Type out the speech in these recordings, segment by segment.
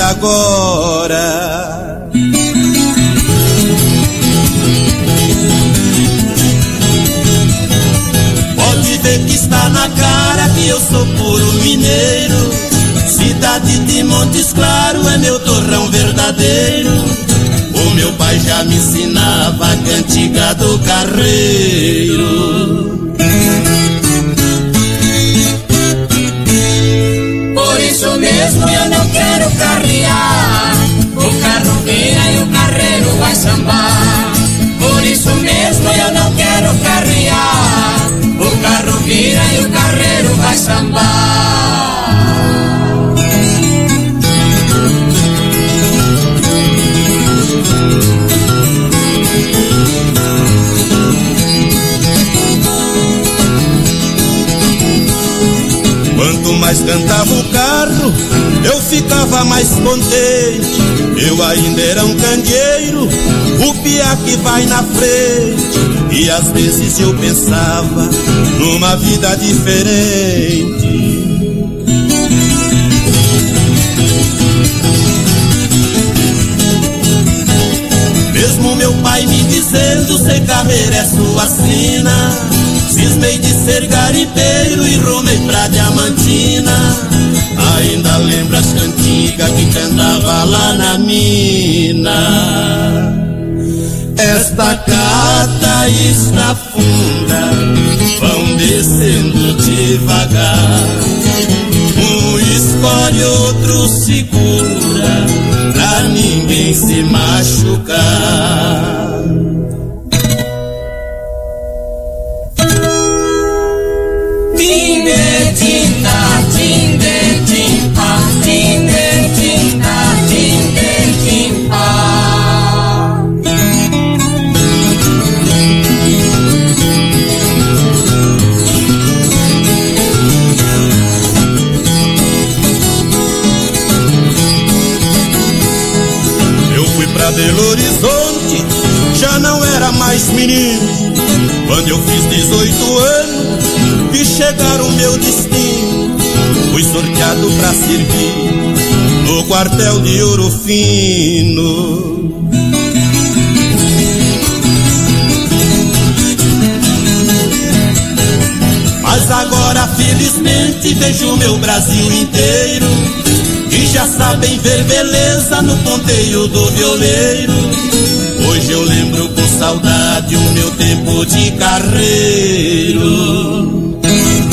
agora. Pode ver que está na cara que eu sou puro mineiro. Cidade de Montes Claros é meu torrão verdadeiro. O meu pai já me ensinava a cantiga do carreiro. Por isso mesmo eu não quero carrear. O carro vira e o carreiro vai sambar. Por isso mesmo eu não quero carrear. O carro vira e o carreiro vai sambar. Quanto mais cantava o carro, eu ficava mais contente. Eu ainda era um candeeiro, o piá que vai na frente. E às vezes eu pensava numa vida diferente. Mesmo meu pai me dizendo, ser carreira é sua sina, cismei de ser garimpeiro e rumei pra Diamantina. Ainda lembro as cantigas que cantava lá na mina. Esta cata está funda, vão descendo devagar. Um escolhe, outro segura, pra ninguém se machucar. Belo Horizonte, já não era mais menino. Quando eu fiz 18 anos, vi chegar o meu destino. Fui sorteado pra servir no quartel de Ouro Fino. Mas agora felizmente vejo meu Brasil inteiro, e já sabem ver beleza no ponteio do violeiro. Hoje eu lembro com saudade o meu tempo de carreiro.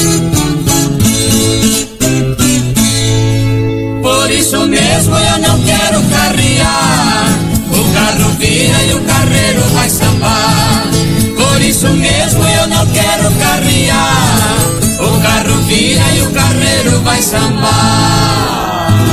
Por isso mesmo eu não quero carrear. O carro vira e o carreiro vai sambar. Por isso mesmo eu não quero carrear. O carro vira e o carreiro vai sambar.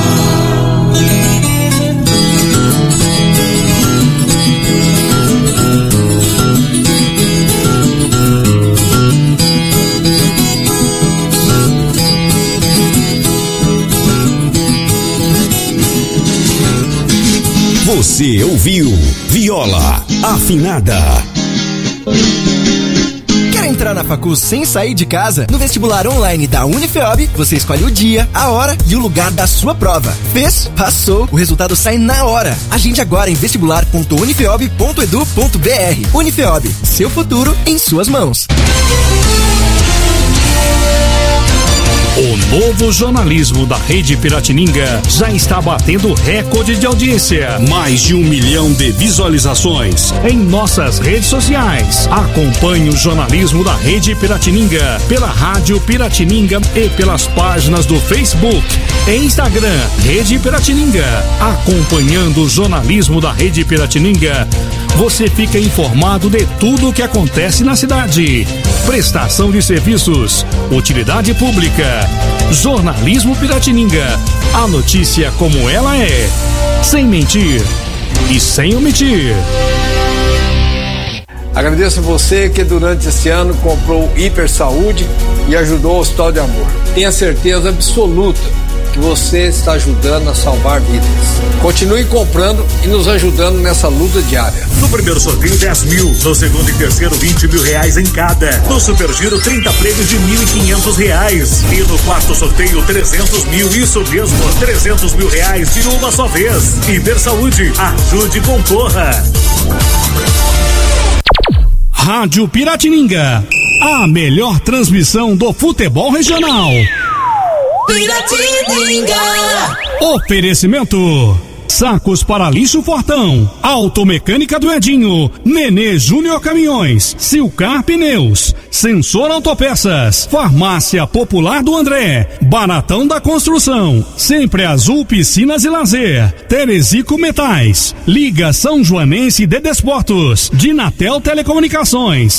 Você ouviu Viola Afinada. Quer entrar na facul sem sair de casa? No vestibular online da Unifeob, você escolhe o dia, a hora e o lugar da sua prova. Fez? Passou! O resultado sai na hora. Agende agora em vestibular.unifeob.edu.br. Unifeob, seu futuro em suas mãos. O novo jornalismo da Rede Piratininga já está batendo recorde de audiência. Mais de 1 milhão de visualizações em nossas redes sociais. Acompanhe o jornalismo da Rede Piratininga pela Rádio Piratininga e pelas páginas do Facebook e Instagram Rede Piratininga. Acompanhando o jornalismo da Rede Piratininga, você fica informado de tudo o que acontece na cidade. Prestação de serviços, utilidade pública, jornalismo Piratininga. A notícia como ela é, sem mentir e sem omitir. Agradeço a você que durante esse ano comprou Hiper Saúde e ajudou o Hospital de Amor. Tenha certeza absoluta que você está ajudando a salvar vidas. Continue comprando e nos ajudando nessa luta diária. No primeiro sorteio, 10 mil. No segundo e terceiro, 20 mil reais em cada. No Super Giro, 30 prêmios de R$1.500. E no quarto sorteio, 300 mil. Isso mesmo, 300 mil reais de uma só vez. Intersaúde, ajude e concorra. Rádio Piratininga, a melhor transmissão do futebol regional. Piratininga. Oferecimento: Sacos para lixo Fortão, Automecânica do Edinho, Nenê Júnior Caminhões, Silcar Pneus, Sensor Autopeças, Farmácia Popular do André, Baratão da Construção, Sempre Azul Piscinas e Lazer, Terezico Metais, Liga São Joanense de Desportos, Dinatel Telecomunicações.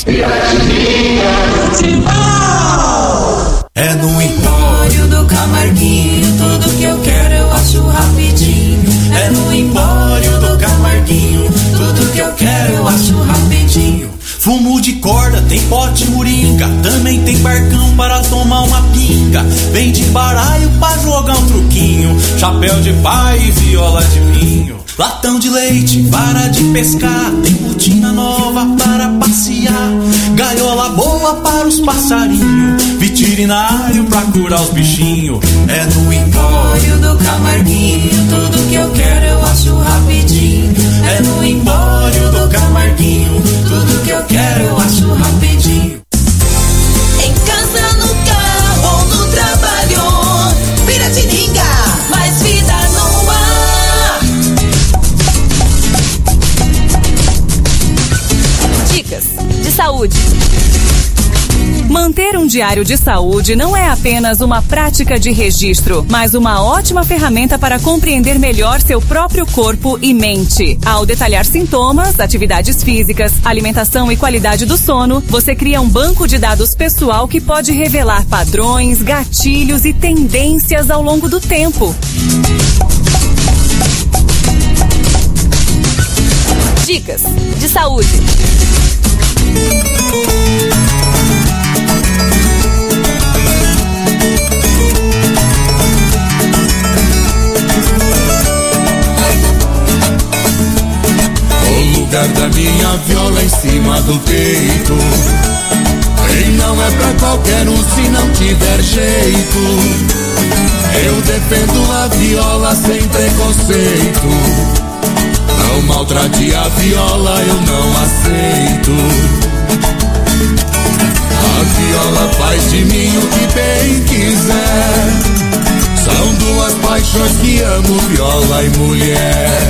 É no Empório do Camarguinho, tudo que eu quero eu acho rapidinho. É no Empório do Camarguinho, tudo que eu quero eu acho rapidinho. Fumo de corda, tem pote moringa, também tem barcão para tomar uma pinga. Vem de baralho pra jogar um truquinho, chapéu de pai e viola de pinho. Latão de leite, vara de pescar, tem botina nova para passear. Gaiola boa para os passarinhos, veterinário pra curar os bichinhos. É no Empório do Camarguinho, tudo que eu quero eu acho rapidinho. É no Empório do Camarguinho, tudo que eu quero eu acho rapidinho. Em casa, no carro ou no trabalho, Piratininga, mais vida no ar. Dicas de saúde. Manter um diário de saúde não é apenas uma prática de registro, mas uma ótima ferramenta para compreender melhor seu próprio corpo e mente. Ao detalhar sintomas, atividades físicas, alimentação e qualidade do sono, você cria um banco de dados pessoal que pode revelar padrões, gatilhos e tendências ao longo do tempo. Dicas de saúde. O lugar da minha viola em cima do peito, e não é pra qualquer um se não tiver jeito. Eu defendo a viola sem preconceito, não maltrate a viola, eu não aceito. A viola faz de mim o que bem quiser. São duas paixões que amo, viola e mulher.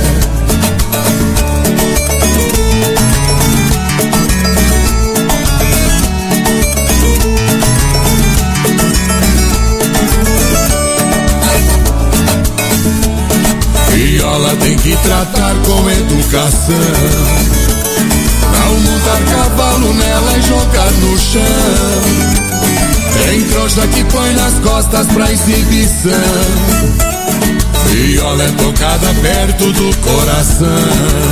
Viola tem que tratar com educação, não montar cavalo nela e jogar no chão. Tem trouxa que põe nas costas pra exibição. Viola é tocada perto do coração.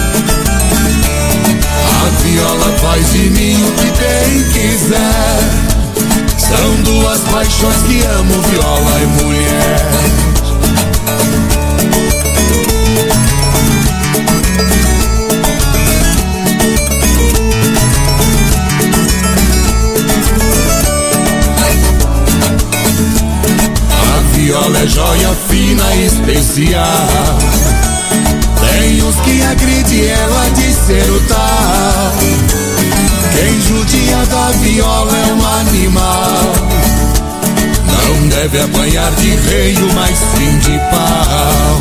A viola faz de mim o que bem quiser. São duas paixões que amo, viola e mulher. Viola é joia fina e especial. Tem uns que agridem ela de ser o tal. Quem judia da viola é um animal. Não deve apanhar de reio, mas sim de pau.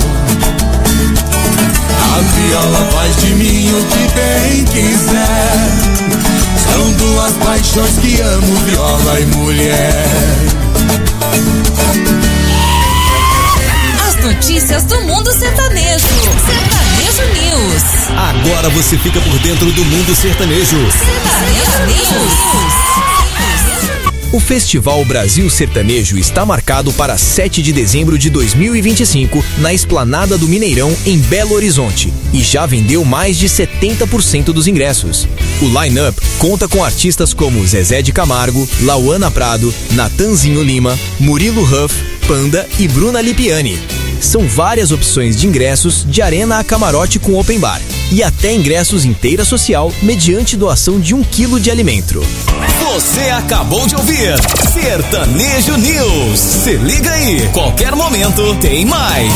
A viola faz de mim o que bem quiser. São duas paixões que amo, viola e mulher. Notícias do mundo sertanejo. Sertanejo News. Agora você fica por dentro do mundo sertanejo. Sertanejo News. O Festival Brasil Sertanejo está marcado para 7 de dezembro de 2025 na Esplanada do Mineirão, em Belo Horizonte, e já vendeu mais de 70% dos ingressos. O line-up conta com artistas como Zezé de Camargo, Lauana Prado, Natanzinho Lima, Murilo Huff, Panda e Bruna Lipiani. São várias opções de ingressos, de arena a camarote com open bar, e até ingressos inteira social mediante doação de 1 quilo de alimento. Você acabou de ouvir Sertanejo News. Se liga aí, qualquer momento tem mais.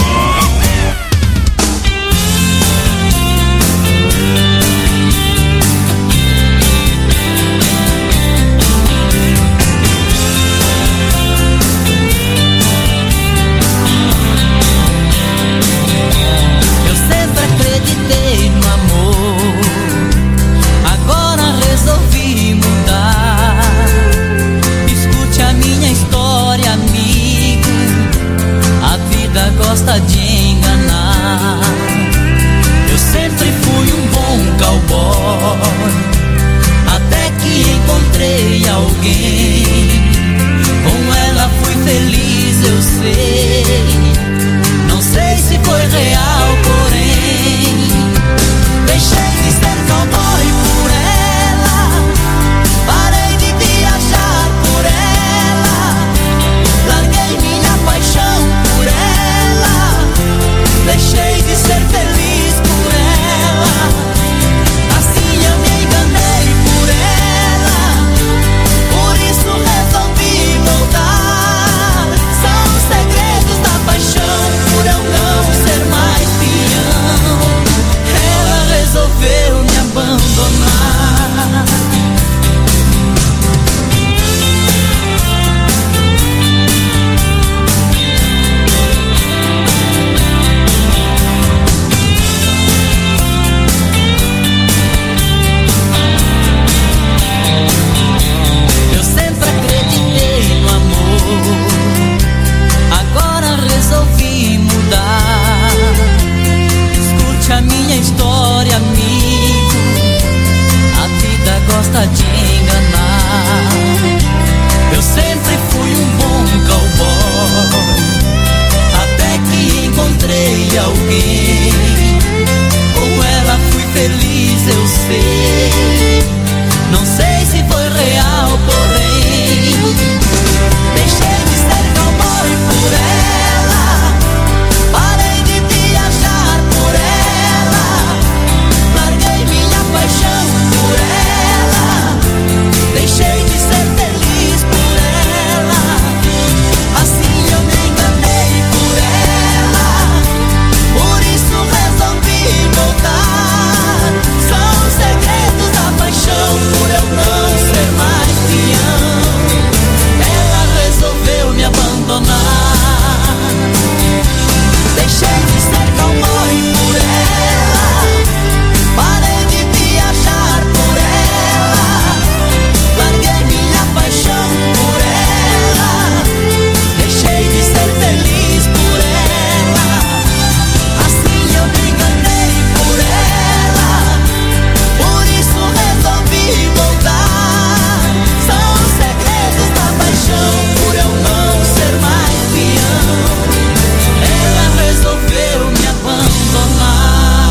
Gosta de enganar. Eu sempre fui um bom cowboy, até que encontrei alguém. Com ela fui feliz, eu sei. Não sei se foi real, porém deixei de ser cowboy por ela. Parei de viajar por ela. Larguei minha paixão por ela. Deixei de ser feliz por ela. Assim eu me enganei por ela. Por isso resolvi voltar. São os segredos da paixão, por eu não ser mais peão. Ela resolveu me abandonar. A minha história, amigo, a vida gosta de enganar. Eu sempre fui um bom cowboy, até que encontrei alguém. Com ela fui feliz, eu sei. Não sei se foi real, porém deixei de ser cowboy por ela. Parei de viajar por ela. Larguei minha paixão por ela. Deixei de ser feliz por ela. Assim eu me enganei por ela. Por isso resolvi voltar. São os segredos da paixão, por eu não ser mais peão. Ela resolveu me abandonar. Deixei de ser cowboy por ela. Parei de viajar por ela. Larguei minha paixão por ela. Deixei de ser feliz por ela. Assim eu me enganei por ela. Por isso resolvi voltar. São os segredos da paixão, por eu não ser mais peão. Ela resolveu me abandonar.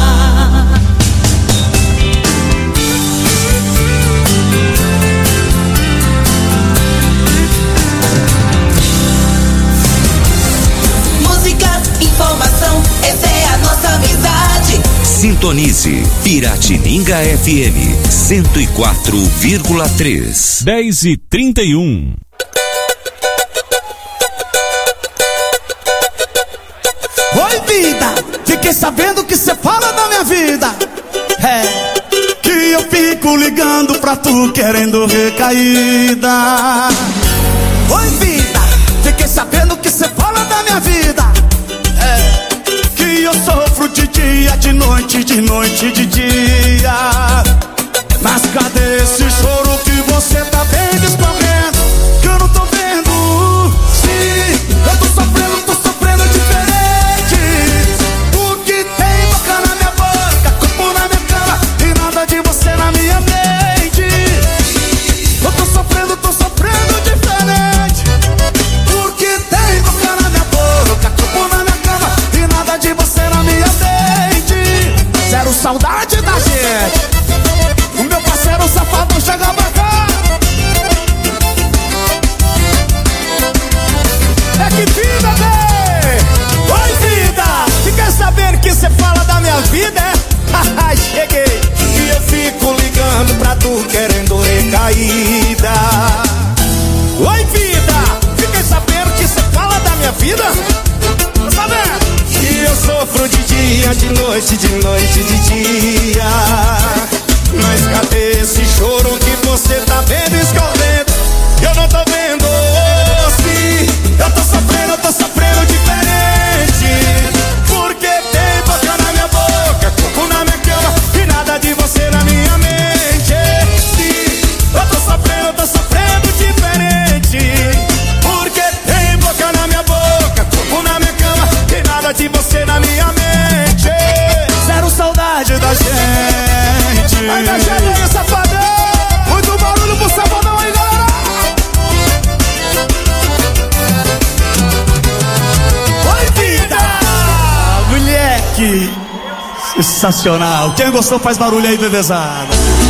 Música, informação, essa é a nossa amizade. Sintonize Piratininga FM 104,3. 10h31. Oi, vida, fiquei sabendo que cê fala da minha vida. É, que eu fico ligando pra tu querendo recaída. Oi, vida, fiquei sabendo que cê fala da minha vida. É, que eu sofro de dia, de noite, de noite, de dia. Mas cadê esse choro que você tá bem discorrendo? Que eu não tô vendo. Sim, eu tô sofrendo diferente. O que tem boca na minha boca, corpo na minha cama e nada de você na minha mente. Eu tô sofrendo manhã, de noite, de dia. Mas cadê esse choro que você tá vendo escondendo? Eu não tô vendo. Sim, eu tô sofrendo diferente. Porque tem boca na minha boca, corpo na minha cama e nada de você na minha mente. Sim, eu tô sofrendo diferente. Porque tem boca na minha boca, corpo na minha cama e nada de você na minha mente. Zero saudade da gente. Aí da gente aí, safadão. Muito barulho pro safadão aí, galera. Oi, vida! Moleque! Sensacional. Quem gostou faz barulho aí, bebezada.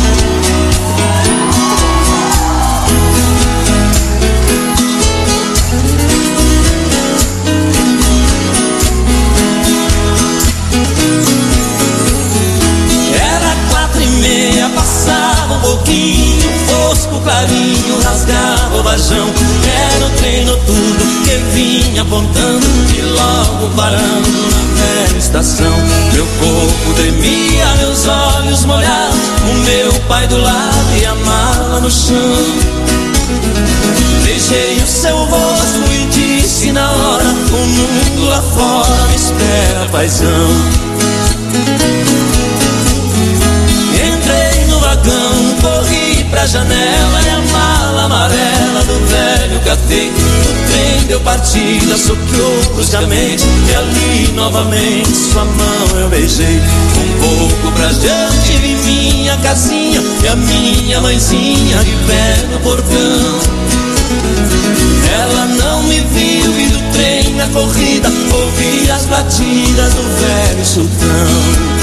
Passava um pouquinho, fosco clarinho, rasgava o vajão. Era o trem noturno que vinha apontando e logo parando na velha estação. Meu corpo tremia, meus olhos molhados, o meu pai do lado e a mala no chão. Beijei o seu rosto e disse na hora: o mundo lá fora me espera, paizão. Corri pra janela e a mala amarela do velho catei. O trem deu partida, soprou bruscamente e ali novamente sua mão eu beijei. Um pouco pra diante vi minha casinha e a minha mãezinha de pé no portão. Ela não me viu e do trem na corrida ouvi as batidas do velho sultão.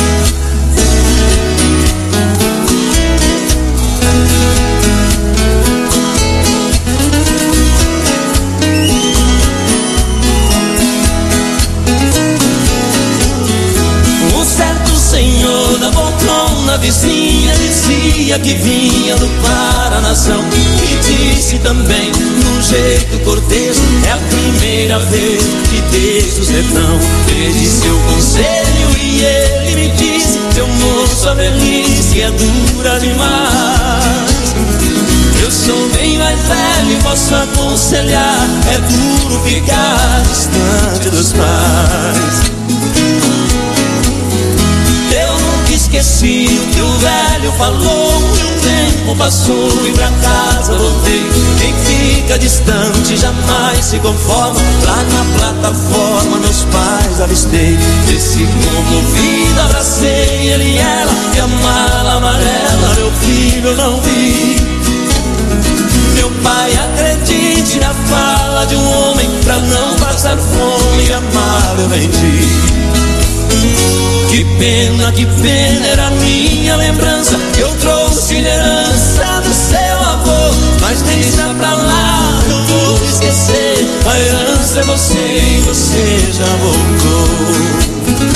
Na vizinha dizia que vinha do Paranazão e disse também num jeito cortês: é a primeira vez que desde o sertão. Pedi seu conselho e ele me disse: seu moço, a velhice é dura demais. Eu sou bem mais velho e posso aconselhar: é duro ficar distante dos pais. Esqueci o que o velho falou, e o tempo passou e pra casa voltei. Quem fica distante jamais se conforma. Lá na plataforma meus pais avistei. Desci comovido, abracei ele e ela, e a mala amarela, meu filho, eu não vi. Meu pai, acredite na fala de um homem, pra não passar fome e amar eu vendi. Que pena, era a minha lembrança que eu trouxe de herança do seu avô. Mas deixa pra lá, eu vou esquecer. A herança é você e você já voltou.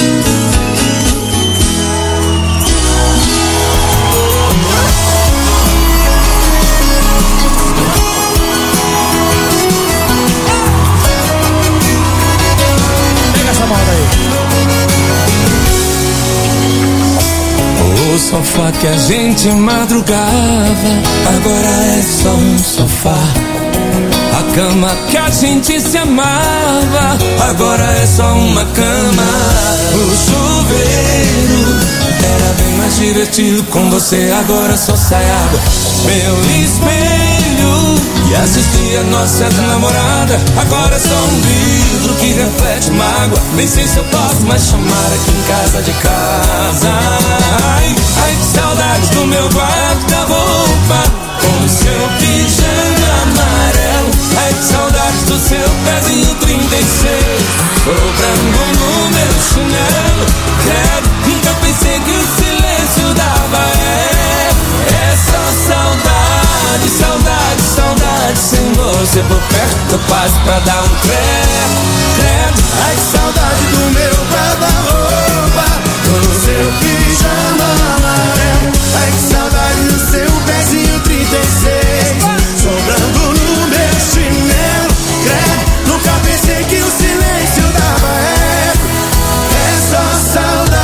Pega essa moda aí. O sofá que a gente madrugava agora é só um sofá. A cama que a gente se amava agora é só uma cama. O chuveiro era bem mais divertido com você, agora só sai água. Meu espelho e assistir a nossa namorada agora é só um livro que reflete mágoa. Nem sei se eu posso mais chamar aqui em casa de casa. Ai, ai, que saudades do meu guarda-roupa com o seu pijama amarelo. Ai, que saudades do seu pezinho 36 sobrando no meu chinelo. Credo, nunca pensei que o silêncio dava é só saudade, saudade, saudade. Sem você por perto eu passo pra dar um credo. Ai, que saudade do meu guarda-roupa com o seu pijama amarelo. Ai, que saudade do seu pezinho 36 sobrando no meu chinelo. Credo, nunca pensei que o silêncio dava é só saudade.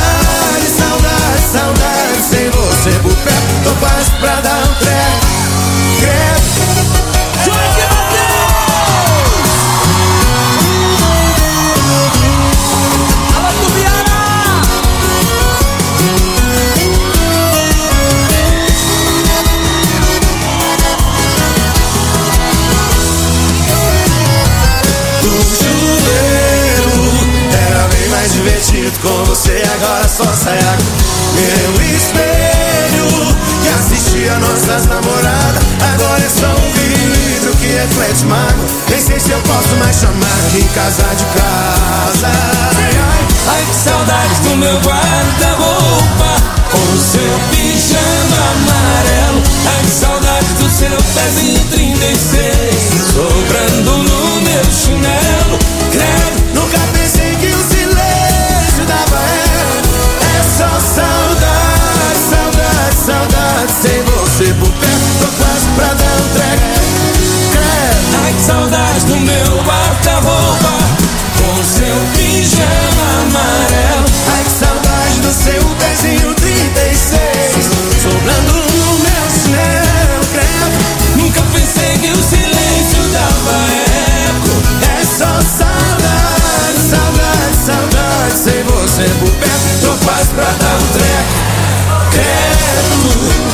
com você agora só saia. Meu espelho que assistia nossas namoradas, agora é só um vidro que reflete mágoa. Nem sei se eu posso mais chamar de casa de casa. Ai, que saudades do meu guarda-roupa com o seu pijama amarelo. Ai, que saudades do seu pezinho 36 sobrando no meu chinelo. Credo, nunca pensei que o silêncio dava erro. É só saudade, saudade, saudade. Sem você por perto, tô quase pra dar um treco. Credo. Ai, que saudades do meu guarda-roupa com o seu pijama amarelo. Ai, que saudade do seu pezinho 36 sobrando no meu chinelo. Credo. Nunca pensei que o silêncio dava eco. É só saudade, saudade, saudade. Sem você por perto, tô quase pra dar um treco. Credo.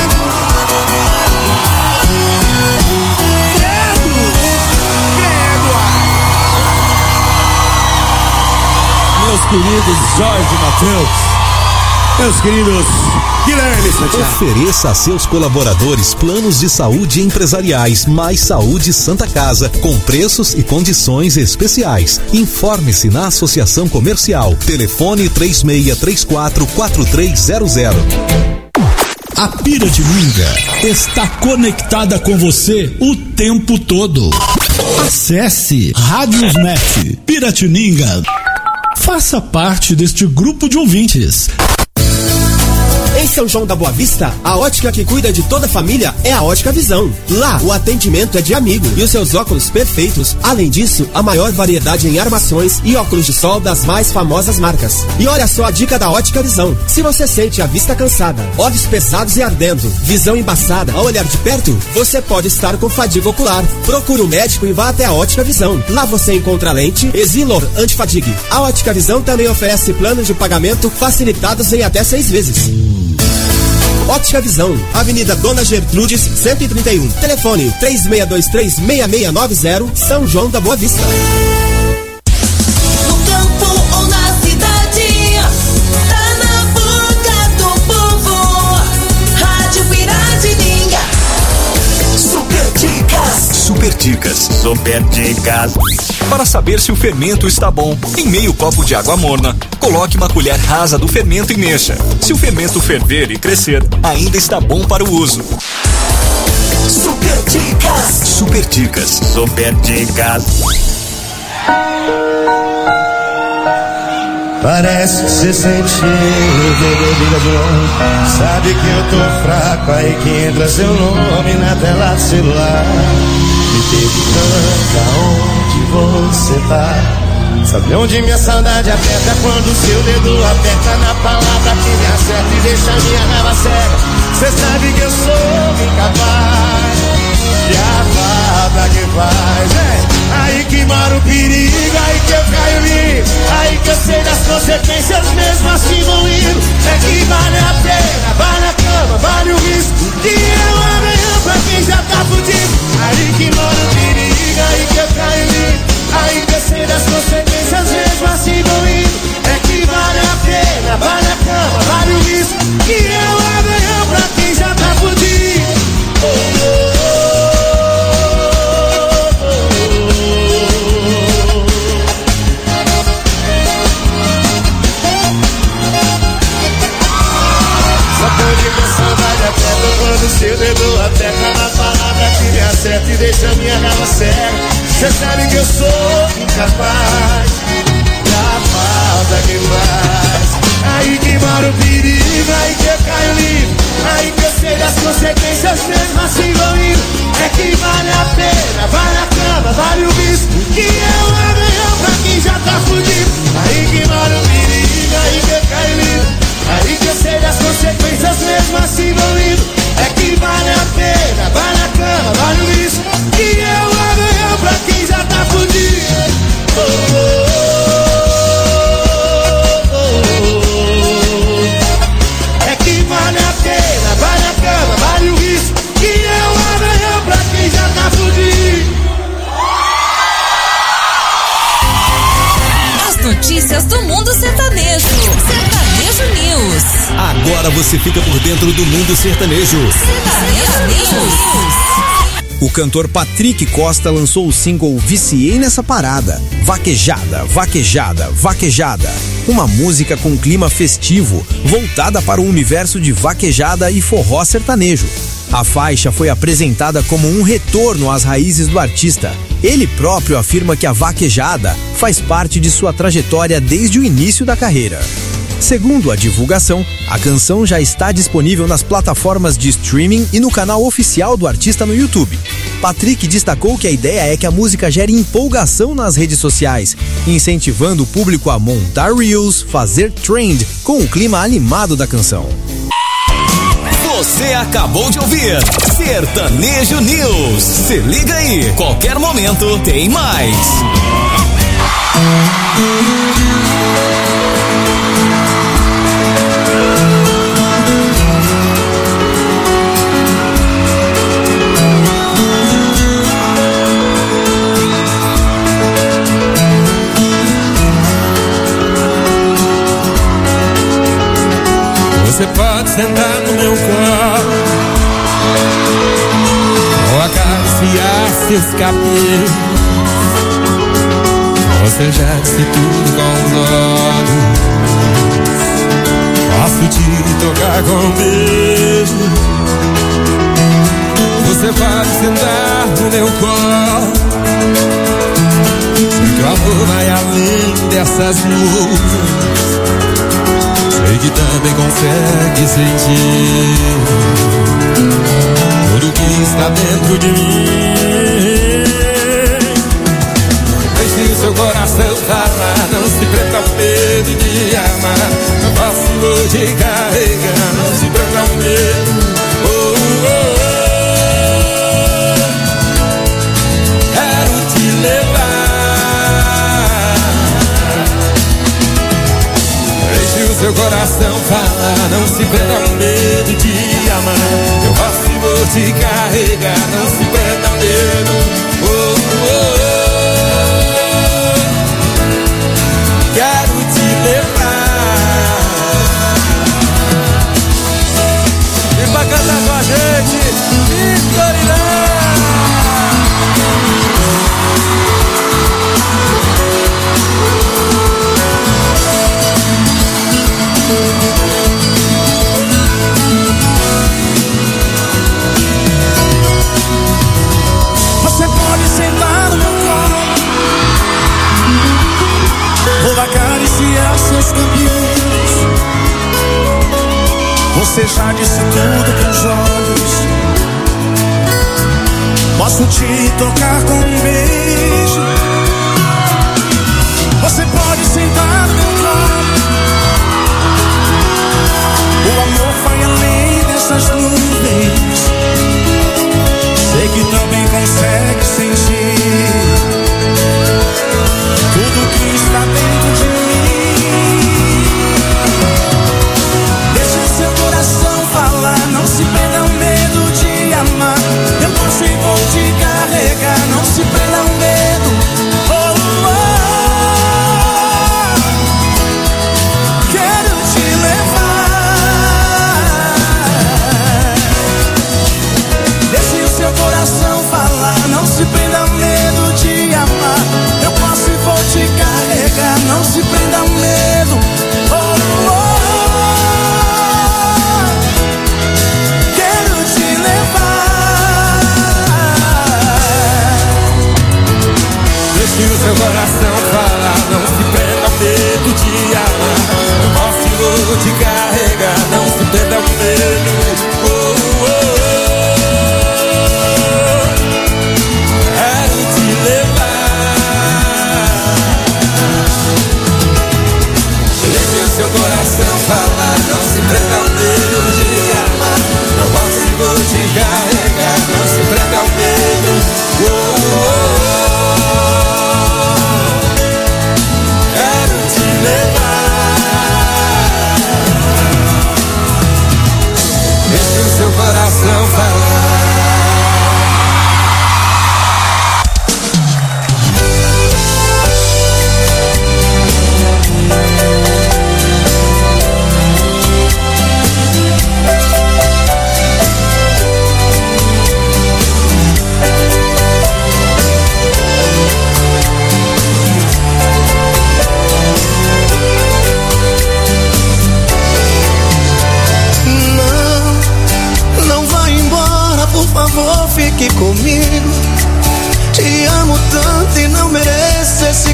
Meus queridos Jorge Mateus, meus queridos Guilherme Santiago. Ofereça a seus colaboradores planos de saúde empresariais mais Saúde Santa Casa, com preços e condições especiais. Informe-se na Associação Comercial. Telefone 3634-4300. A Piratininga está conectada com você o tempo todo. Acesse Radiosnet Piratininga. Faça parte deste grupo de ouvintes. Em São João da Boa Vista, a ótica que cuida de toda a família é a Ótica Visão. Lá, o atendimento é de amigo e os seus óculos perfeitos. Além disso, a maior variedade em armações e óculos de sol das mais famosas marcas. E olha só a dica da Ótica Visão. Se você sente a vista cansada, olhos pesados e ardendo, visão embaçada ao olhar de perto, você pode estar com fadiga ocular. Procure um médico e vá até a Ótica Visão. Lá você encontra lente Exilor Antifadigue. A Ótica Visão também oferece planos de pagamento facilitados em até 6 vezes. Ótica Visão, Avenida Dona Gertrudes, 131. Telefone 3623-6690, São João da Boa Vista. No campo ou na cidade, tá na boca do povo. Rádio Piratininga. Super Dicas. Super Dicas. Super Dicas. Para saber se o fermento está bom, em meio copo de água morna, coloque uma colher rasa do fermento e mexa. Se o fermento ferver e crescer, ainda está bom para o uso. Super Dicas. Super Dicas. Super Dicas. Parece que você sente bebida de longe. Sabe que eu tô fraco, aí que entra seu nome na tela do celular. Me perguntando aonde você tá. Sabe onde minha saudade aperta? Quando o seu dedo aperta na palavra que me acerta e deixa minha raiva cega. Cê sabe que eu sou incapaz e a falta que faz aí que mora o perigo, aí que eu caio livre, aí que eu sei das consequências mesmo assim vão indo. É que vale a pena, vale a cama, vale o risco, que é o amanhã pra quem já tá fudido. Aí que mora o perigo, aí que eu caio livre, aí que eu sei das consequências mesmo assim vão indo. É que vale a pena, vale a cama, vale o risco, que é o amanhã pra quem já tá fudido. Quando seu dedo aperta na palavra que me acerta e deixa minha raiva cega. Cê sabe que eu sou incapaz da falta que faz. Aí que mora o perigo, aí que eu caio livre, aí que eu sei das consequências mesmo assim vão indo. É que vale a pena, vale a cama, vale o risco, que é o amanhã pra quem já tá fudido. Aí que mora o perigo, aí que eu caio livre, aí que eu sei das consequências mesmo assim vão indo. É que vale a pena, vale a cama, vale o risco, que é o amanhã pra quem já tá fudido. Sertanejo News. Agora você fica por dentro do mundo sertanejo. Sertanejo News. O cantor Patrick Costa lançou o single Viciei Nessa Parada. Vaquejada, vaquejada, vaquejada. Uma música com clima festivo, voltada para o universo de vaquejada e forró sertanejo. A faixa foi apresentada como um retorno às raízes do artista. Ele próprio afirma que a vaquejada faz parte de sua trajetória desde o início da carreira. Segundo a divulgação, a canção já está disponível nas plataformas de streaming e no canal oficial do artista no YouTube. Patrick destacou que a ideia é que a música gere empolgação nas redes sociais, incentivando o público a montar reels, fazer trend com o clima animado da canção. Você acabou de ouvir Sertanejo News. Se liga aí, qualquer momento tem mais. Você pode sentar no meu colo ou acariciar seus cabelos. Você já disse tudo com os olhos. Posso te tocar com um beijo. Você pode sentar no meu colo. Sei que o amor vai além dessas nuvens. Sei que também consegue sentir tudo que está dentro de mim. Deixe o seu coração falar, não se prenda ao medo de amar. Eu posso te carregar, não se prenda ao medo. Quero te levar. Seu coração fala, não se prenda ao medo de amar. Eu posso e vou te carregar, não se prenda ao medo. Quero te levar. Vem pra cantar com a gente, Vitorina. Você pode sentar no meu colo ou acariciar seus cabelos. Você já disse tudo com os olhos. Posso te tocar com um beijo. Você pode sentar no meu colo. O amor vai além dessas nuvens. Sei que também consegue sentir tudo que está dentro de mim. Deixe o seu coração falar, não se prenda ao medo de amar. Eu posso e vou te carregar, não se prenda ao medo.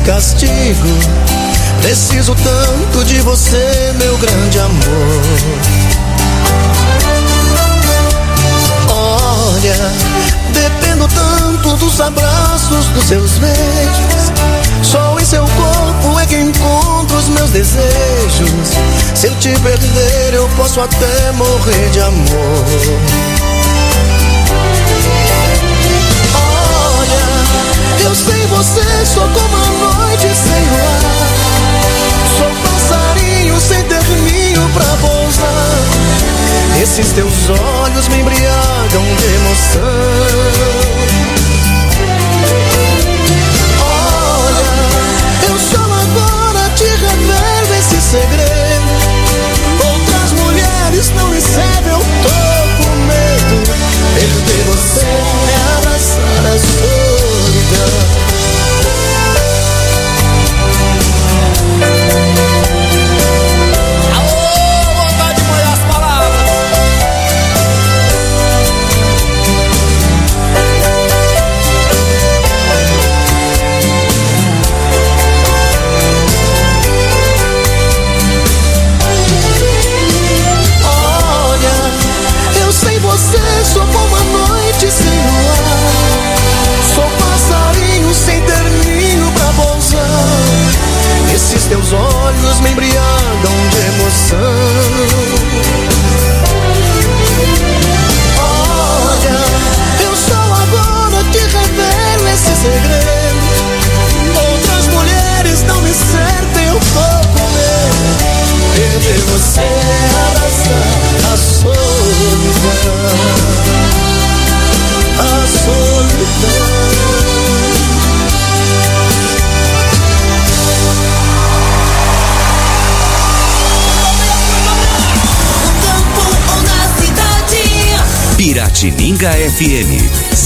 castigo. Preciso tanto de você, meu grande amor. Olha, dependo tanto dos abraços, dos seus beijos. Só em seu corpo é que encontro os meus desejos. Se eu te perder, eu posso até morrer de amor. Olha, eu sei você, sou como a noite sem luar. Sou passarinho sem ter ninho pra pousar. Esses teus olhos me embriagam de emoção. Olha, eu só agora te revelo esse segredo. Outras mulheres não recebem, eu tô com medo. Perder você é abraçar a solidão. Sou como a noite sem luar. Sou passarinho sem ter ninho pra pousar. Esses teus olhos me embriagam de emoção. Olha, eu só agora te revelo esse segredo. Outras mulheres não me servem, eu tô com medo. Perder você é abraçar a solidão. A solidão. No campo ou na cidade. Piratininga FM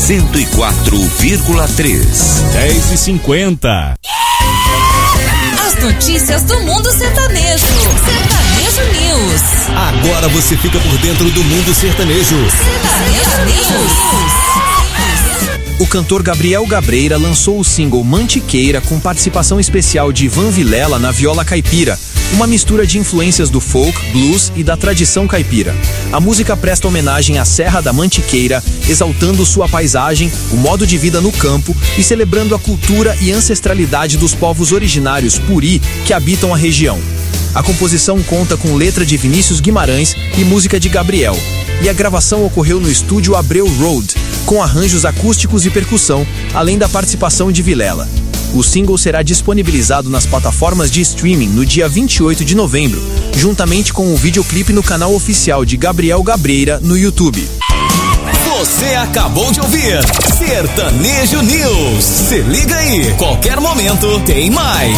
104,3. 10h50. As notícias do mundo sertanejo. Sertanejo News. Agora você fica por dentro do mundo sertanejo. Sertanejo News. O cantor Gabriel Gabreira lançou o single Mantiqueira com participação especial de Ivan Vilela na viola caipira, uma mistura de influências do folk, blues e da tradição caipira. A música presta homenagem à Serra da Mantiqueira, exaltando sua paisagem, o modo de vida no campo e celebrando a cultura e ancestralidade dos povos originários Puri que habitam a região. A composição conta com letra de Vinícius Guimarães e música de Gabriel, e a gravação ocorreu no estúdio Abreu Road, com arranjos acústicos e percussão, além da participação de Vilela. O single será disponibilizado nas plataformas de streaming no dia 28 de novembro, juntamente com o videoclipe no canal oficial de Gabriel Gabreira no YouTube. Você acabou de ouvir Sertanejo News. Se liga aí, qualquer momento tem mais.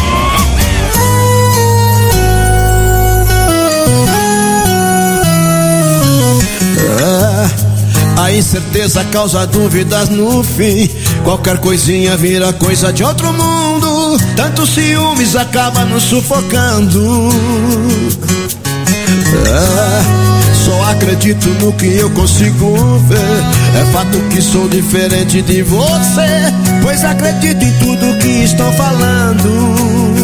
A incerteza causa dúvidas no fim. Qualquer coisinha vira coisa de outro mundo. Tantos ciúmes acaba nos sufocando. Só acredito no que eu consigo ver. É fato que sou diferente de você, pois acredito em tudo que estão falando.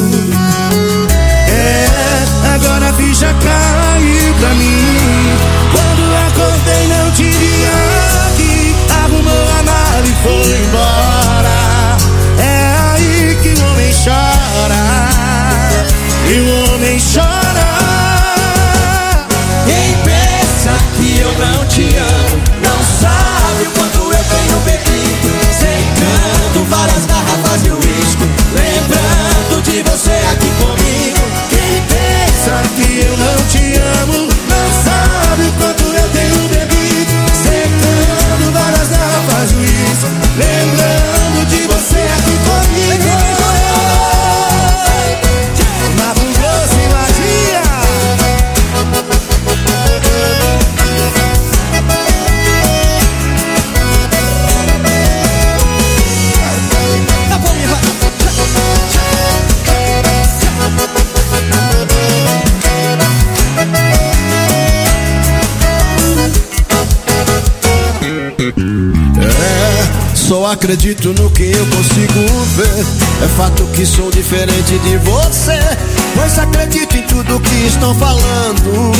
Agora a ficha caiu pra mim. Quando acordei não diria que arrumou a mala e foi embora. É aí que o homem chora. E o homem chora. Quem pensa que eu não te amo não sabe o quanto eu tenho bebido, secando várias garrafas de uísque, lembrando de você Só acredito no que eu consigo ver. É fato que sou diferente de você, pois acredito em tudo que estão falando.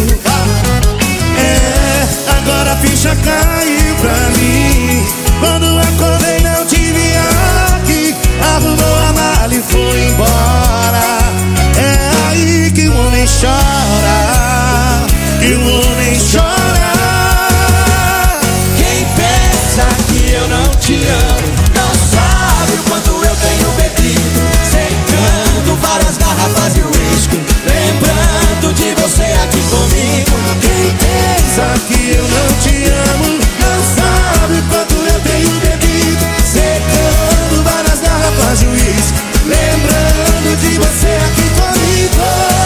Agora a ficha caiu pra mim. Quando acordei não te vi aqui. Arrumou a mala e foi embora. É aí que o homem chora, que o homem chora. Quem pensa que eu não te amo não sabe o quanto eu tenho bebido, secando várias garrafas de uísque, lembrando de você aqui comigo. Quem pensa que eu não te amo não sabe o quanto eu tenho bebido, secando várias garrafas de uísque, lembrando de você aqui comigo.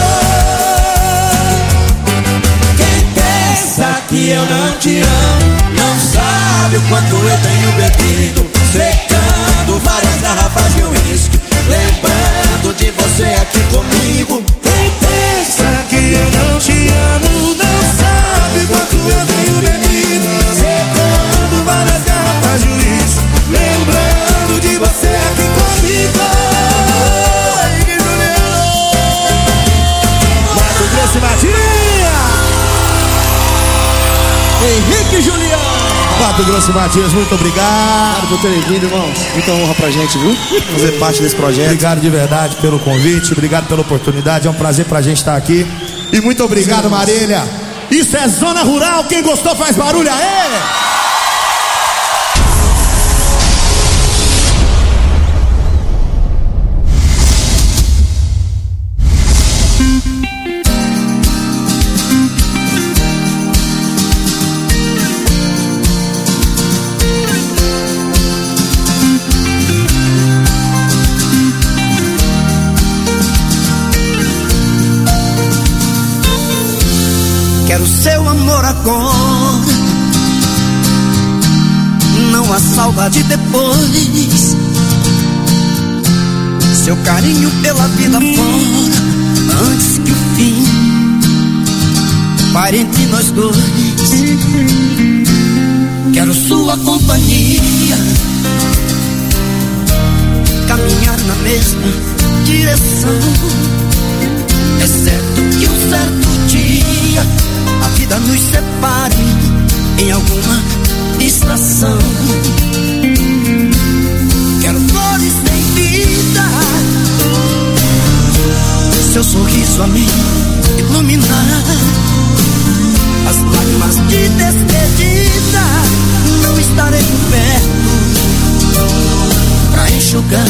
Quem pensa que eu não te amo não sabe o quanto eu tenho bebido, secando várias garrafas de uísque, lembrando de você aqui comigo. Quem pensa que eu não te amo não sabe quanto eu tenho bebido, secando várias garrafas de uísque, lembrando de você aqui comigo. Mato Grosso e Matias, Henrique Juliano. Mato Grosso e Matias, muito obrigado por terem vindo, irmãos. Muita honra pra gente, viu? Fazer parte desse projeto. Obrigado de verdade pelo convite, obrigado pela oportunidade. É um prazer pra gente estar aqui. E muito obrigado, Marília. Isso é Zona Rural. Quem gostou faz barulho, aê! Quero seu amor agora, não a saudade depois. Seu carinho pela vida fora, antes que o fim pare entre nós dois. Quero sua companhia, caminhar na mesma direção, exceto que um certo dia a vida nos separe em alguma estação. Quero flores sem vida, seu sorriso a me iluminar, as lágrimas de despedida não estarei por perto pra enxugar.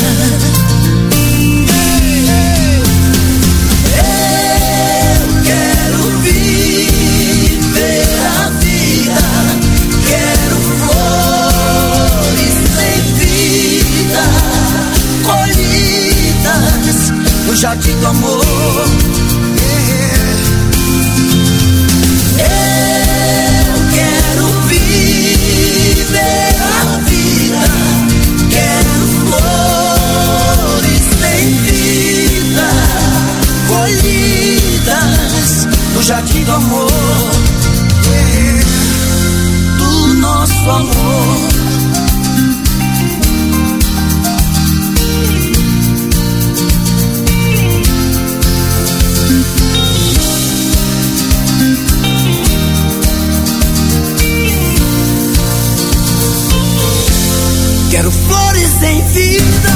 No jardim do amor, eu quero viver a vida, quero flores sem vida, colhidas no jardim do amor, do nosso amor. Quero flores em vida,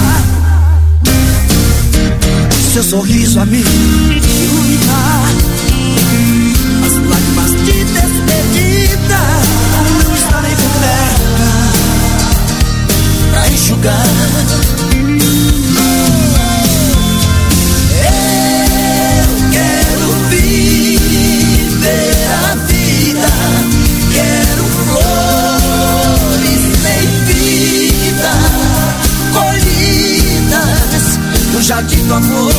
seu sorriso a me iluminar, as lágrimas de despedida não estarei por perto pra enxugar. Eu quero viver a vida, quero flores sem vida, colhidas no jardim do amor.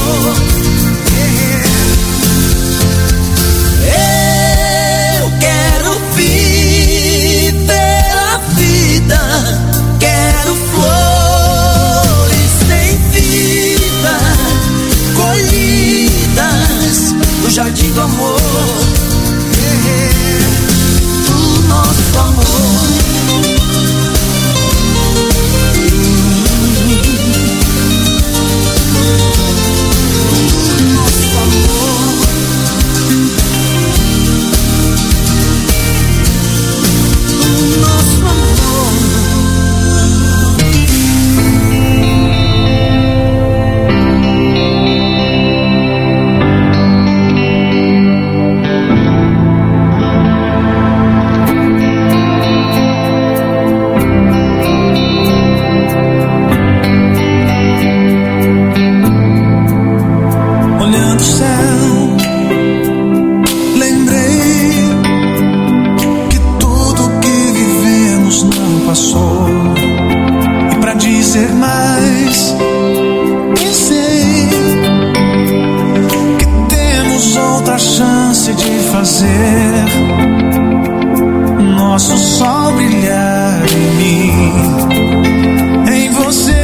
Eu quero viver a vida, quero flores sem vida, colhidas no jardim do amor, do nosso amor. chance de fazer nosso sol brilhar em mim, em você.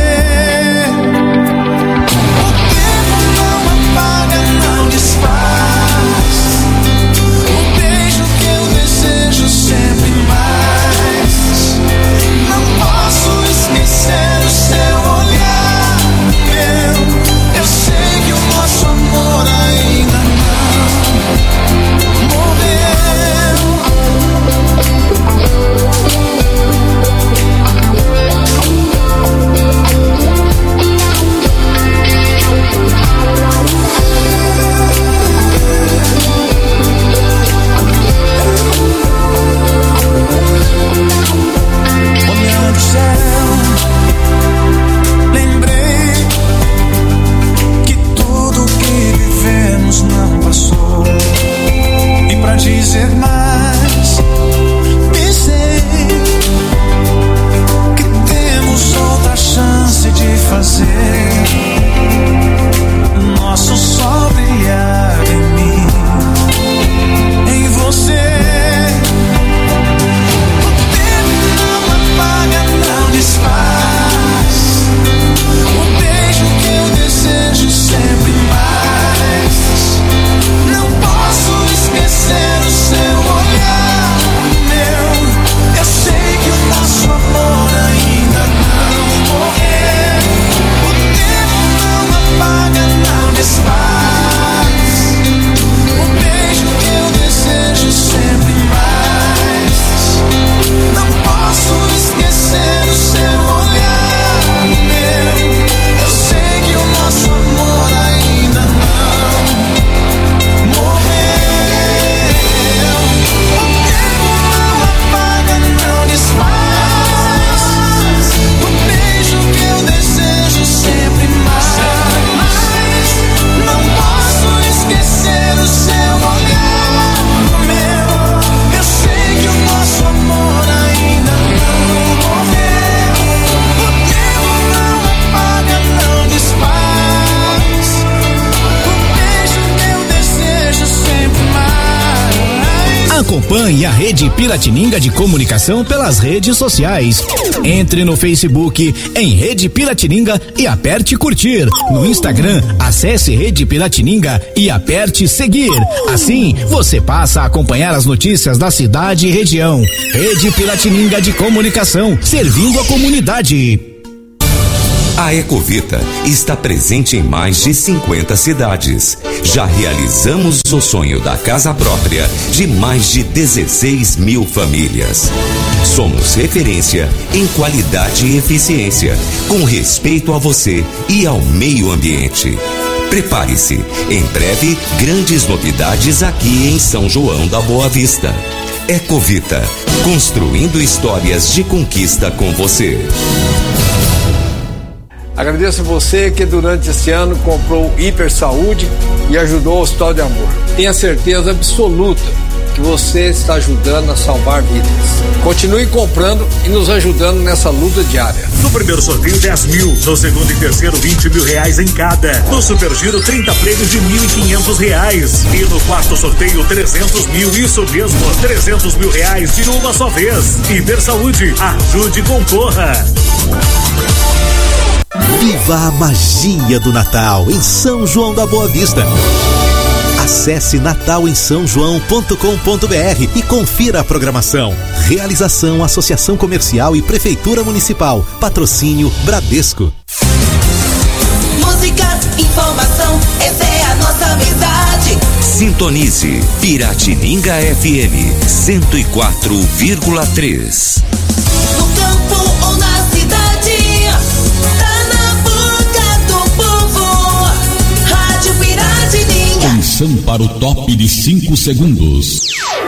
O tempo não apaga, não desfaz o beijo que eu desejo sempre mais. Não posso esquecer o seu olhar meu. Eu sei que o nosso amor ainda não morreu. Olhando o céu, lembrei que tudo que vivemos não passou. E pra dizer mais, pensei que temos outra chance de fazer nosso sol brilhar em mim, em você. Não desfaz o beijo que eu desejo sempre mais. Não posso esquecer o seu olhar meu. Eu sei que o nosso amor ainda não morreu. O tempo não apaga, não desfaz o beijo que eu desejo sempre mais. Não posso esquecer o seu olhar meu. Eu sei que o nosso amor ainda não morreu. O tempo não apaga, não desfaz o beijo que eu desejo sempre mais. Não posso esquecer o seu olhar meu. Eu sei que o nosso amor ainda não morreu. O tempo não apaga, não desfaz o beijo que eu desejo sempre mais. Acompanhe a Rede Piratininga de Comunicação pelas redes sociais. Entre no Facebook em Rede Piratininga e aperte curtir. No Instagram, acesse Rede Piratininga e aperte seguir. Assim, você passa a acompanhar as notícias da cidade e região. Rede Piratininga de Comunicação, servindo a comunidade. A Ecovita está presente em mais de 50 cidades. Já realizamos o sonho da casa própria de mais de 16 mil famílias. Somos referência em qualidade e eficiência, com respeito a você e ao meio ambiente. Prepare-se, em breve, grandes novidades aqui em São João da Boa Vista. Ecovita, construindo histórias de conquista com você. Agradeço a você que durante esse ano comprou Hiper Saúde e ajudou o Hospital de Amor. Tenha certeza absoluta que você está ajudando a salvar vidas. Continue comprando e nos ajudando nessa luta diária. No primeiro sorteio, 10 mil. No segundo e terceiro, 20 mil reais em cada. No Super Giro, 30 prêmios de R$1.500. E no quarto sorteio, 300 mil. Isso mesmo, 300 mil reais de uma só vez. Hiper Saúde, ajude e concorra. Viva a magia do Natal em São João da Boa Vista. Acesse natalemsãojoão.com.br e confira a programação. Realização Associação Comercial e Prefeitura Municipal. Patrocínio Bradesco. Música, informação, essa é a nossa amizade. Sintonize Piratininga FM 104,3. No campo ou na cidade, tá na boca do povo. Rádio Piratininga. Atenção para o top de 5 segundos.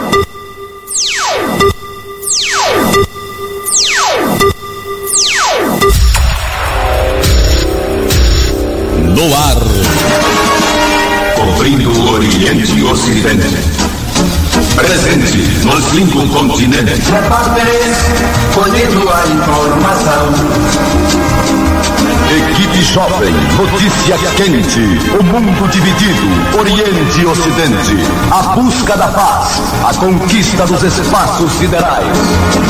No ar. Cobrindo o Oriente e o Ocidente. Presente nos 5 continentes. Repórteres colhendo a informação. Equipe Jovem, notícia quente. O mundo dividido, Oriente e Ocidente. A busca da paz, a conquista dos espaços siderais.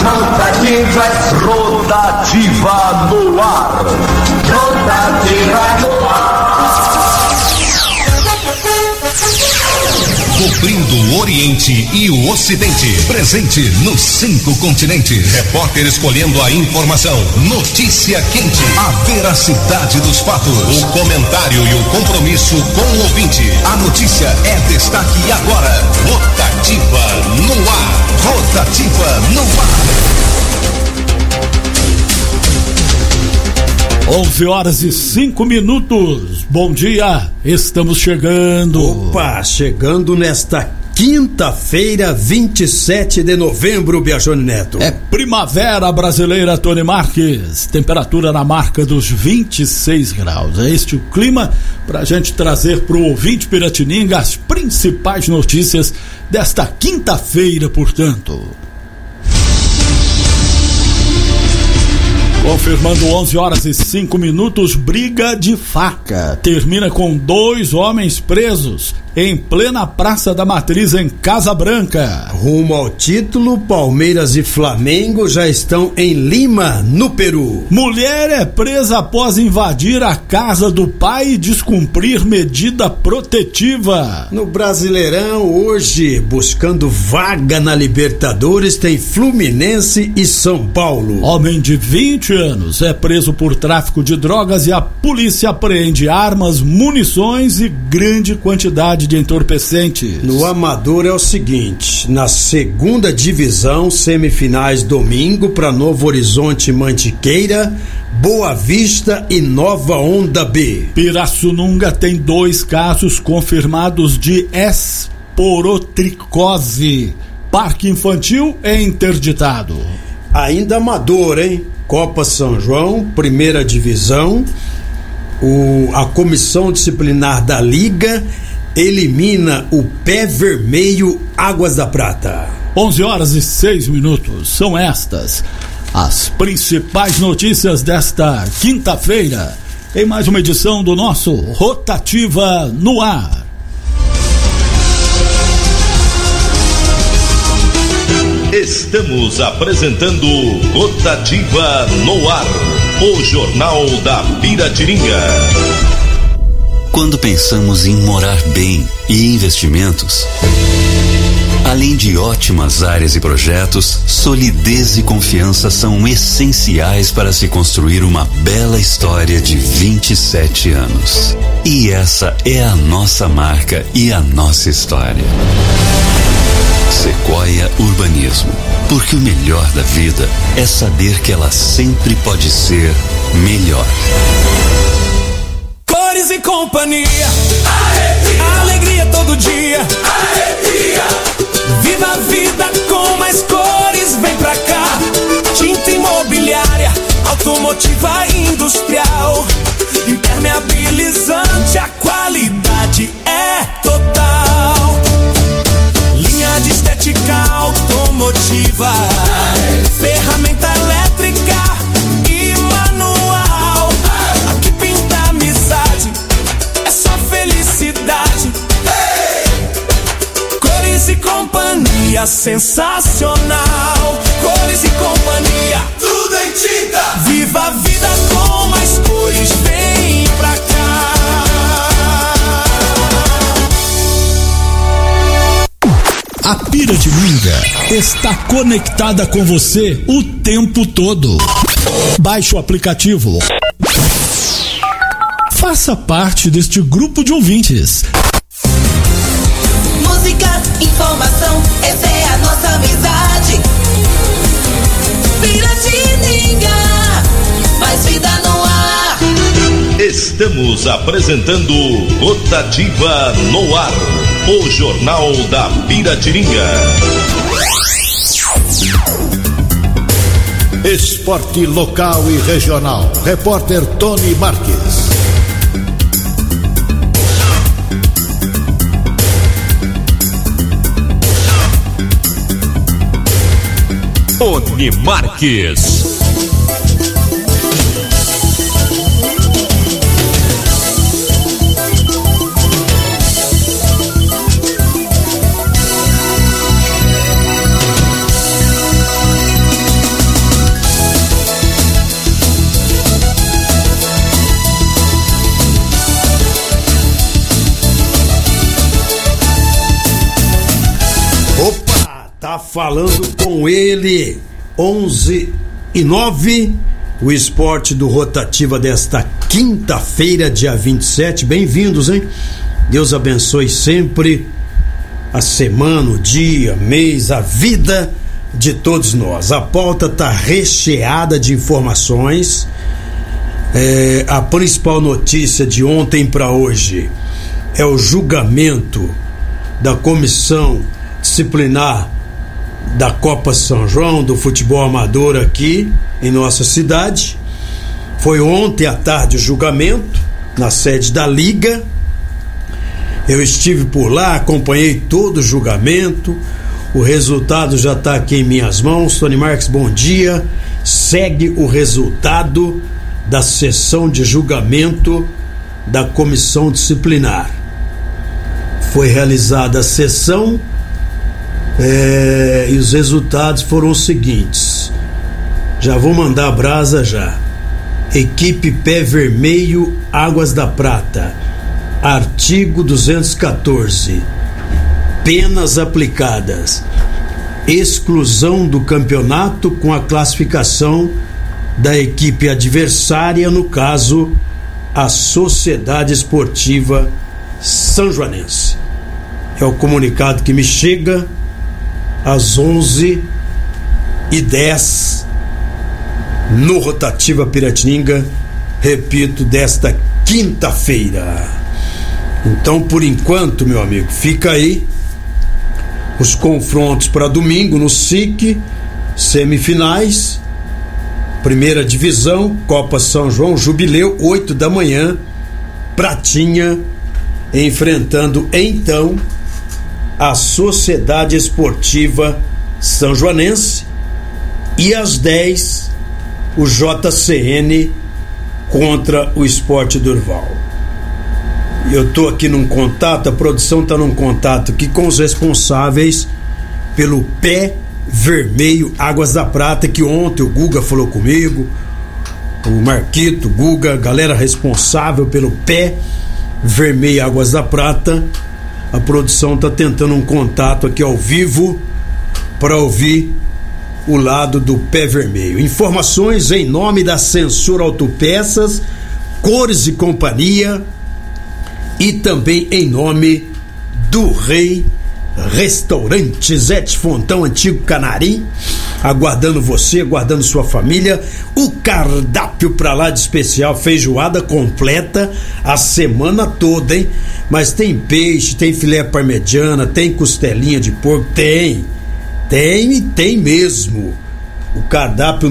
Rotativa no ar. Rotativa no ar. Cobrindo o Oriente e o Ocidente. Presente nos 5 continentes. Repórter escolhendo a informação. Notícia quente. A veracidade dos fatos. O comentário e o compromisso com o ouvinte. A notícia é destaque agora. Rotativa no ar. Rotativa no ar. 11h05. Bom dia, estamos chegando. Opa, chegando nesta quinta-feira, 27 de novembro, Biajone Neto. É primavera brasileira, Tony Marques. Temperatura na marca dos 26 graus. É este o clima pra gente trazer pro ouvinte Piratininga as principais notícias desta quinta-feira, portanto. Confirmando 11h05, briga de faca. Termina com 2 homens presos em plena Praça da Matriz, em Casa Branca. Rumo ao título, Palmeiras e Flamengo já estão em Lima, no Peru. Mulher é presa após invadir a casa do pai e descumprir medida protetiva. No Brasileirão, hoje, buscando vaga na Libertadores, tem Fluminense e São Paulo. Homem de 20 anos é preso por tráfico de drogas e a polícia apreende armas, munições e grande quantidade de entorpecentes. No Amador é o seguinte: na segunda divisão, semifinais domingo para Novo Horizonte, Mantiqueira, Boa Vista e Nova Onda B. Pirassununga tem 2 casos confirmados de esporotricose. Parque infantil é interditado. Ainda Amador, hein? Copa São João, primeira divisão, a comissão disciplinar da Liga elimina o Pé Vermelho Águas da Prata. 11h06. São estas as principais notícias desta quinta-feira, em mais uma edição do nosso Rotativa no Ar. Estamos apresentando Rotativa no Ar, o Jornal da Piratininga. Quando pensamos em morar bem e investimentos, além de ótimas áreas e projetos, solidez e confiança são essenciais para se construir uma bela história de 27 anos. E essa é a nossa marca e a nossa história. Sequoia Urbanismo, porque o melhor da vida é saber que ela sempre pode ser melhor. Cores e companhia, arrepia. Alegria todo dia, arrepia. Viva a vida com mais cores, vem pra cá. Tinta imobiliária, automotiva e industrial, impermeabilizante, a qualidade é total. Linha de estética automotiva, ferramenta elétrica e manual. Aqui pinta amizade, é só felicidade. Cores e companhia, sensacional. Cores e companhia, tudo em tinta. Viva a vida com mais cores, vem pra cá. A Piratininga está conectada com você o tempo todo. Baixe o aplicativo. Faça parte deste grupo de ouvintes. Música, informação, essa é a nossa amizade. Piratininga, mais vida no ar. Estamos apresentando Rotativa no Ar, o Jornal da Piratininga. Esporte local e regional. Repórter Tony Marques. Tony Marques. Tá falando com ele, 11:09, o esporte do Rotativa desta quinta-feira, dia 27. Bem-vindos, hein? Deus abençoe sempre a semana, o dia, mês, a vida de todos nós. A pauta tá recheada de informações. A principal notícia de ontem para hoje é o julgamento da comissão disciplinar da Copa São João, do futebol amador aqui em nossa cidade. Foi ontem à tarde o julgamento na sede da Liga. Eu estive por lá, acompanhei todo o julgamento. O resultado já está aqui em minhas mãos. Tony Marques, bom dia. Segue o resultado da sessão de julgamento da comissão disciplinar. Foi realizada a sessão e os resultados foram os seguintes. Já vou mandar a brasa já. Equipe Pé Vermelho, Águas da Prata. Artigo 214. Penas aplicadas. Exclusão do campeonato com a classificação da equipe adversária, no caso, a Sociedade Esportiva Sanjoanense. É o comunicado que me chega às 11:10 no Rotativa Piratininga, repito, desta quinta-feira. Então, por enquanto, meu amigo, fica aí os confrontos para domingo no SIC, semifinais, primeira divisão, Copa São João, Jubileu, 8 da manhã, Pratinha enfrentando então a Sociedade Esportiva Sanjoanense, e às 10 o JCN contra o Sport Durval. Eu tô aqui num contato, a produção tá num contato aqui com os responsáveis pelo Pé Vermelho Águas da Prata, que ontem o Guga falou comigo, o Marquito, Guga, galera responsável pelo Pé Vermelho Águas da Prata. A produção tá tentando um contato aqui ao vivo para ouvir o lado do Pé Vermelho. Informações em nome da Censura Autopeças, Cores e Companhia, e também em nome do Rei Restaurante Zete Fontão, Antigo Canarim, aguardando você, aguardando sua família. O cardápio pra lá de especial, feijoada completa a semana toda, hein? Mas tem peixe, tem filé parmegiana, tem costelinha de porco, tem mesmo. O cardápio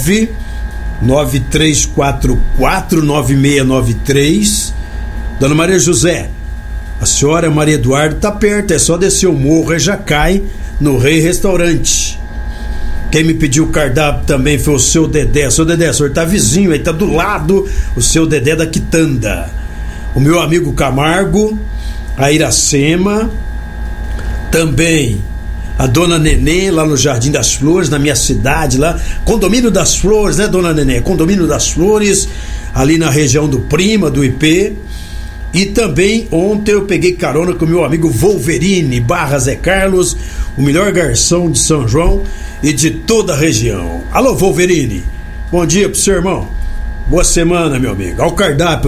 993449693. Dona Maria José, a senhora Maria Eduardo tá perto, é só descer o morro e já cai no Rei Restaurante. Quem me pediu o cardápio também foi o seu Dedé. Seu Dedé, o senhor tá vizinho aí, tá do lado, o seu Dedé da Quitanda. O meu amigo Camargo, a Iracema, também a Dona Nenê lá no Jardim das Flores, na minha cidade lá, Condomínio das Flores, né, Dona Nenê? Condomínio das Flores, ali na região do Prima, do IP. E também ontem eu peguei carona com o meu amigo Wolverine Barra Zé Carlos, o melhor garçom de São João e de toda a região. Alô, Wolverine, bom dia pro seu irmão, boa semana, meu amigo. Ao cardápio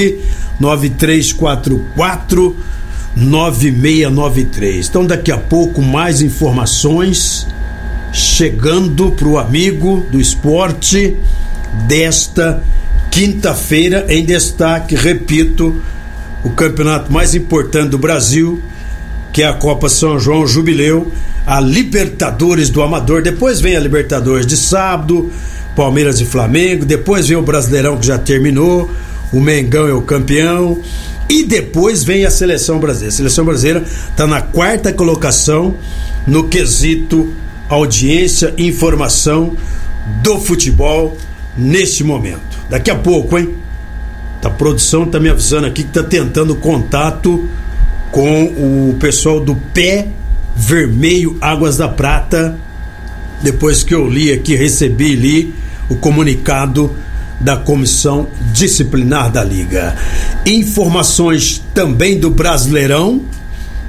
993449693. Então daqui a pouco mais informações chegando pro amigo do esporte desta quinta-feira. Em destaque, repito, o campeonato mais importante do Brasil, que é a Copa São João Jubileu, a Libertadores do Amador. Depois vem a Libertadores de sábado, Palmeiras e Flamengo. Depois vem o Brasileirão, que já terminou, o Mengão é o campeão. E depois vem a Seleção Brasileira. A Seleção Brasileira está na 4ª colocação no quesito audiência e informação do futebol neste momento. Daqui a pouco, hein? A produção tá me avisando aqui que tá tentando contato com o pessoal do Pé Vermelho Águas da Prata. Depois que eu recebi o comunicado da comissão disciplinar da Liga. Informações também do Brasileirão,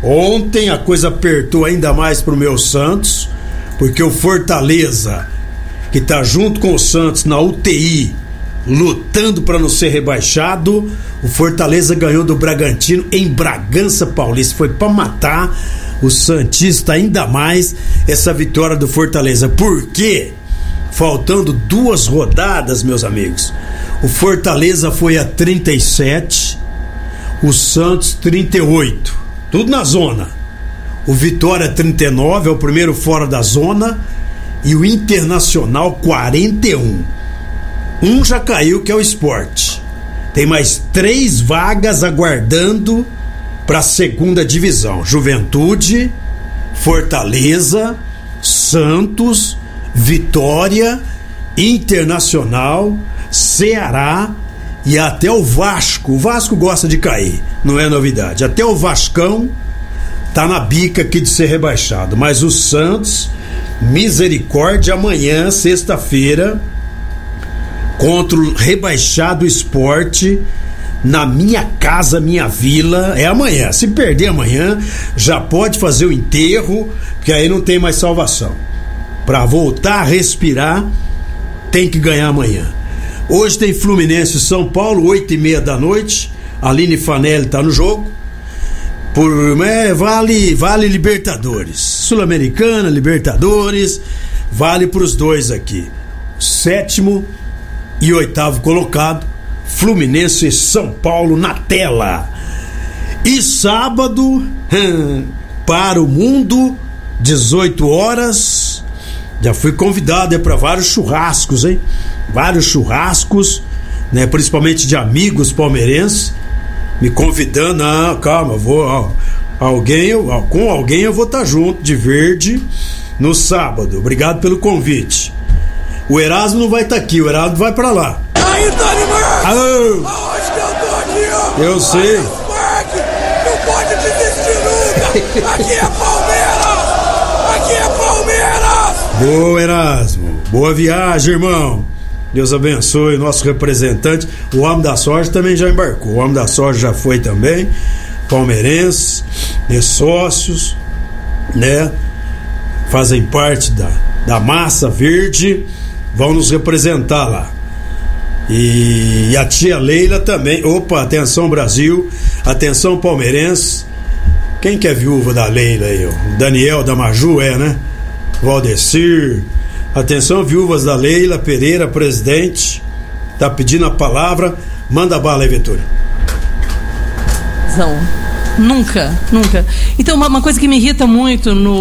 Ontem a coisa apertou ainda mais pro meu Santos, porque o Fortaleza, que tá junto com o Santos na UTI, lutando para não ser rebaixado, o Fortaleza ganhou do Bragantino em Bragança Paulista. Foi para matar o santista ainda mais essa vitória do Fortaleza. Por quê? Faltando 2 rodadas, meus amigos, o Fortaleza foi a 37, o Santos 38, tudo na zona. O Vitória 39, é o primeiro fora da zona, e o Internacional 41. Um já caiu, que é o Sport. Tem mais 3 vagas aguardando para a segunda divisão: Juventude, Fortaleza, Santos, Vitória, Internacional, Ceará e até o Vasco. O Vasco gosta de cair, não é novidade. Até o Vascão tá na bica aqui de ser rebaixado. Mas o Santos, misericórdia, amanhã, sexta-feira, contra o rebaixado Sport, na minha casa, minha vila. É amanhã. Se perder amanhã, já pode fazer o enterro, porque aí não tem mais salvação. Para voltar a respirar, tem que ganhar amanhã. Hoje tem Fluminense e São Paulo, 8h30 da noite. Aline Fanelli tá no jogo. Vale Libertadores, Sul-Americana, Libertadores, vale pros dois aqui. 7º e 8º colocado, Fluminense e São Paulo na tela. E sábado, para o mundo, 18 horas, já fui convidado para vários churrascos, hein? Vários churrascos, né? Principalmente de amigos palmeirenses, me convidando. Calma, com alguém eu vou estar junto, de verde, no sábado. Obrigado pelo convite. O Erasmo não vai estar aqui, o Erasmo vai pra lá. Aí, Tony Murphy! Alô! Aonde que eu tô aqui, ó? Eu sei. Não pode desistir nunca! Aqui é Palmeiras! Aqui é Palmeiras! Boa, Erasmo. Boa viagem, irmão. Deus abençoe o nosso representante. O Homem da Soja também já embarcou. O Homem da Soja já foi também. Palmeirenses, sócios, né? Fazem parte da massa verde. Vão nos representar lá. E a tia Leila também. Opa, atenção Brasil. Atenção palmeirense. Quem que é viúva da Leila aí? O Daniel da Maju, né? Valdecir. Atenção, viúvas da Leila Pereira, presidente, tá pedindo a palavra. Manda bala aí, Vitória. Nunca. Então, uma coisa que me irrita muito no